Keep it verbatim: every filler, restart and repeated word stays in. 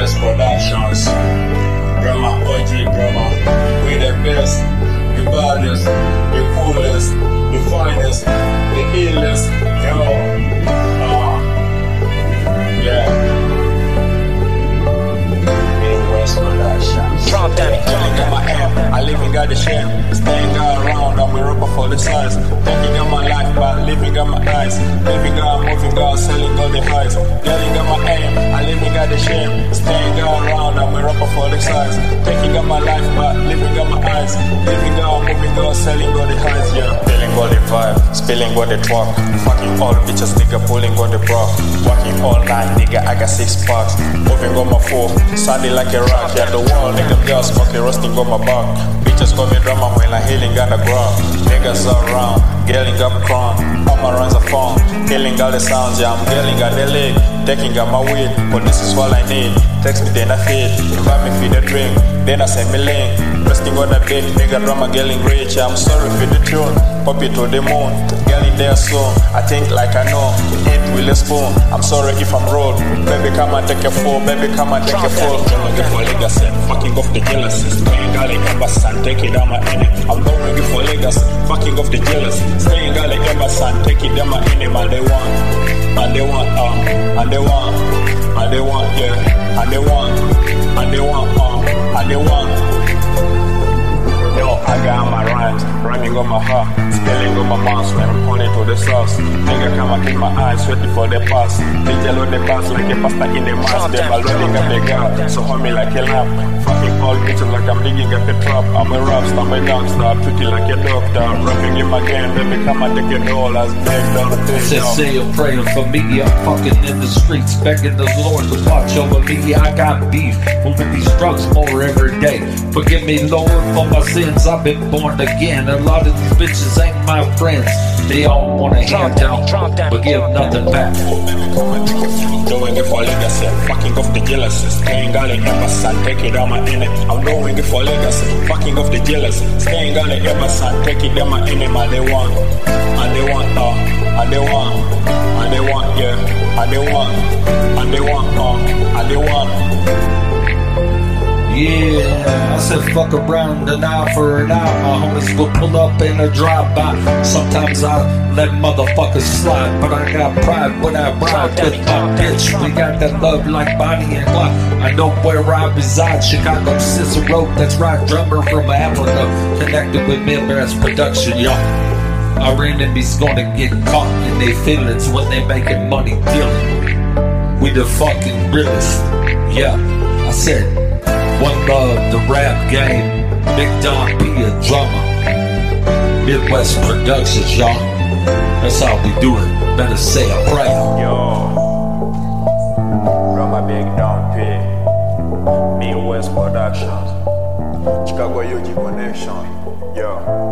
Midwest Productions. Drama, O G drama. We the best, the baddest, the coolest, the finest, the illest. Yo, uh, yeah. Midwest Productions. Drop that, Telling them I am, I live in God the shame. Staying God around, I'm a rapper for the size. Taking on my life, but living on my eyes. Living God, moving God, selling all the highs. Getting on my aim, I live in God the shame. Staying God around, I'm a rapper for the size. Taking on my life, but living on my eyes. Living God, moving God, selling all the highs, yeah. Feeling all the vibe, spilling all the talk. Fucking all bitches, nigga, pulling all the bra. Walking all night, nigga, I got six packs. Moving on my four, sounding like a rock. Yeah, the wall, nigga, girls smoking, roasting on my back. Bitches call me drama when I'm healing on the ground. Niggas around, getting up crown. All my runs are fun, killing all the sounds. Yeah, I'm getting on the leg, taking out my weed. But this is all I need. Text me, then I feed. Invite me for the drink, then I send me link. Resting on the bed, nigga drama getting rich. Yeah, I'm sorry for the tune, pop it to the moon. Getting there soon, I think like I know. Eat with a spoon, I'm sorry if I'm rude. Baby, come and take a full, baby, come and take a full. Don't for legacy, fucking off the jealousy. Staying galley, embassy, take it down my enemy. I'm not ready for legacy, fucking off the jealousy. Staying galley, embassy, take it down my enemy. And they want, and they want, um, and they want, and they want, yeah, and they want, and they want, um, and they want. Yo, I got my rhymes, rhyming on my heart, spelling on my mouth when I'm pointing to the sauce. Nigga come and keep my eyes waiting for the pass. They yellow the pass like a pasta in the mask. They're loading up the guard, so hold me like a lamp. Fucking all bitches like I'm digging up a trap. I'm a rap star, my gangster, pretty like a doctor. Rapping in my game, baby come and take it all as big down the thing. Said say you're praying for me, I'm fucking in the streets, begging the Lord to watch over me. I got beef, moving these drugs more every day. Forgive me, Lord, for my sins. I've been born again. A lot of these bitches ain't my friends. They all want a handout, but give nothing back. Doing it for legacy, fucking off the jealousy. Staying on the embassy, take it down my enemy. I'm doing it for legacy, fucking off the jealousy. Staying on the embassy, take it down my enemy. And they want, and they want, uh, and they want, and they want, yeah, and they want, and they want, uh, and they want. Yeah, I said fuck around an eye for an eye. My homies will pull up in a drive-by. Sometimes I let motherfuckers slide, but I got pride when I ride with my bitch. We got that love like Bonnie and Clyde. I know where I reside, Chicago, Cicero. That's right, drummer from Africa, connected with Midwest Production, y'all. Our enemies gonna get caught in their feelings when they making money dealing. We the fucking realest, yeah. I said. One love, the rap game. Big Don P, a drummer. Midwest Productions, y'all. That's how we do it. Better say a prayer. Yo, drummer Big Don P, Midwest Productions, Chicago U G Connection. Yo.